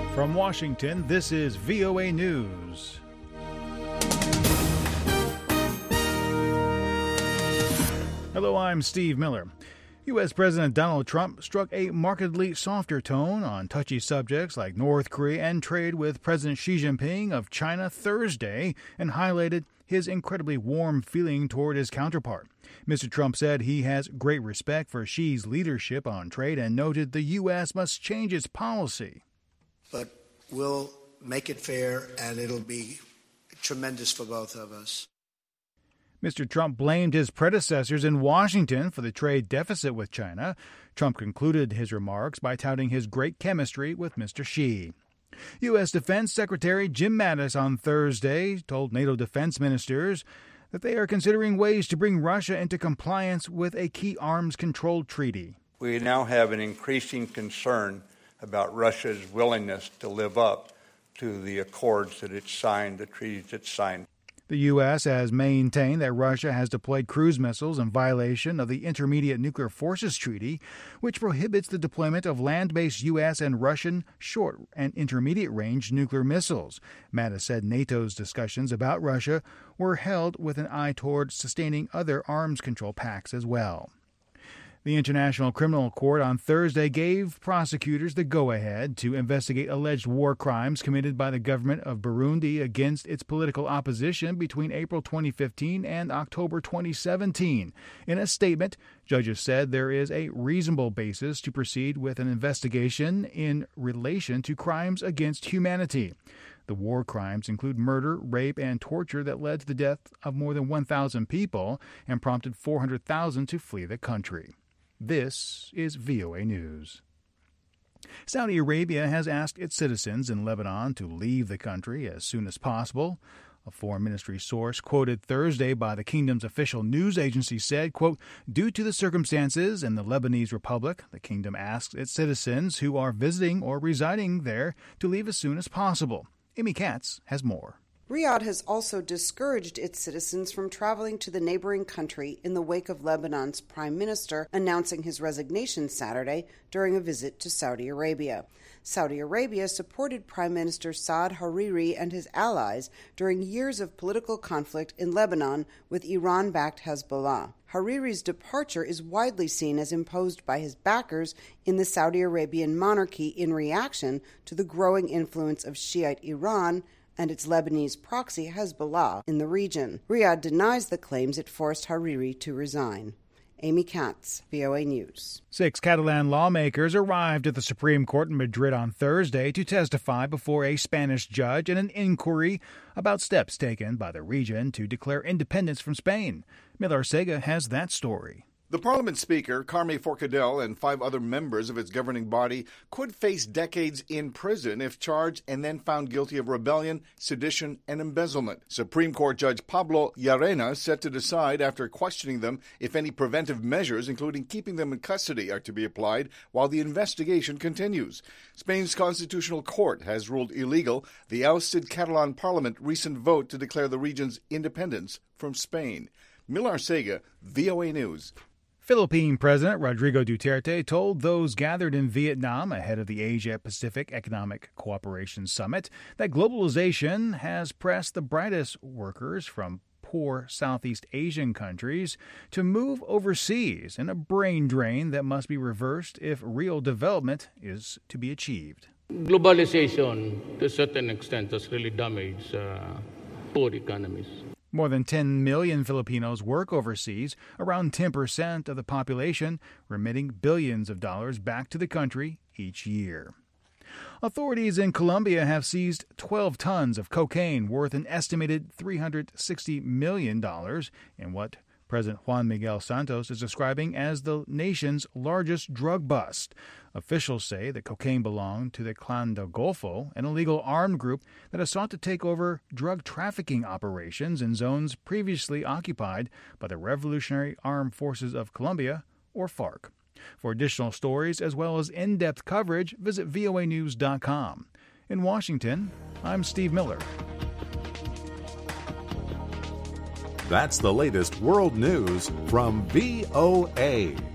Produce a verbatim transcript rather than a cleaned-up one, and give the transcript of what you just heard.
From Washington, this is V O A News. Hello, I'm Steve Miller. U S. President Donald Trump struck a markedly softer tone on touchy subjects like North Korea and trade with President Xi Jinping of China Thursday and highlighted his incredibly warm feeling toward his counterpart. Mister Trump said he has great respect for Xi's leadership on trade and noted the U S must change its policy. But we'll make it fair, and it'll be tremendous for both of us. Mister Trump blamed his predecessors in Washington for the trade deficit with China. Trump concluded his remarks by touting his great chemistry with Mister Xi. U S. Defense Secretary Jim Mattis on Thursday told NATO defense ministers that they are considering ways to bring Russia into compliance with a key arms control treaty. We now have an increasing concern about Russia's willingness to live up to the accords that it's signed, the treaties it's signed. The U S has maintained that Russia has deployed cruise missiles in violation of the Intermediate Nuclear Forces Treaty, which prohibits the deployment of land-based U S and Russian short- and intermediate-range nuclear missiles. Mattis said NATO's discussions about Russia were held with an eye toward sustaining other arms control pacts as well. The International Criminal Court on Thursday gave prosecutors the go-ahead to investigate alleged war crimes committed by the government of Burundi against its political opposition between April twenty fifteen and October twenty seventeen. In a statement, judges said there is a reasonable basis to proceed with an investigation in relation to crimes against humanity. The war crimes include murder, rape, and torture that led to the death of more than one thousand people and prompted four hundred thousand to flee the country. This is V O A News. Saudi Arabia has asked its citizens in Lebanon to leave the country as soon as possible. A foreign ministry source quoted Thursday by the kingdom's official news agency said, quote, due to the circumstances in the Lebanese Republic, the kingdom asks its citizens who are visiting or residing there to leave as soon as possible. Amy Katz has more. Riyadh has also discouraged its citizens from traveling to the neighboring country in the wake of Lebanon's prime minister announcing his resignation Saturday during a visit to Saudi Arabia. Saudi Arabia supported Prime Minister Saad Hariri and his allies during years of political conflict in Lebanon with Iran-backed Hezbollah. Hariri's departure is widely seen as imposed by his backers in the Saudi Arabian monarchy in reaction to the growing influence of Shiite Iran and its Lebanese proxy Hezbollah in the region. Riyadh denies the claims it forced Hariri to resign. Amy Katz, V O A News. Six Catalan lawmakers arrived at the Supreme Court in Madrid on Thursday to testify before a Spanish judge in an inquiry about steps taken by the region to declare independence from Spain. Miller Sega has that story. The Parliament Speaker, Carme Forcadell, and five other members of its governing body could face decades in prison if charged and then found guilty of rebellion, sedition, and embezzlement. Supreme Court Judge Pablo Llarena set to decide after questioning them if any preventive measures, including keeping them in custody, are to be applied while the investigation continues. Spain's Constitutional Court has ruled illegal the ousted Catalan Parliament recent vote to declare the region's independence from Spain. Mil Arcega, V O A News. Philippine President Rodrigo Duterte told those gathered in Vietnam ahead of the Asia-Pacific Economic Cooperation Summit that globalization has pressed the brightest workers from poor Southeast Asian countries to move overseas in a brain drain that must be reversed if real development is to be achieved. Globalization, to a certain extent, has really damaged uh, poor economies. More than ten million Filipinos work overseas, around ten percent of the population, remitting billions of dollars back to the country each year. Authorities in Colombia have seized twelve tons of cocaine worth an estimated three hundred sixty million dollars in what President Juan Miguel Santos is describing as the nation's largest drug bust. Officials say the cocaine belonged to the Clan del Golfo, an illegal armed group that has sought to take over drug trafficking operations in zones previously occupied by the Revolutionary Armed Forces of Colombia, or FARC. For additional stories as well as in-depth coverage, visit V O A news dot com. In Washington, I'm Steve Miller. That's the latest world news from V O A.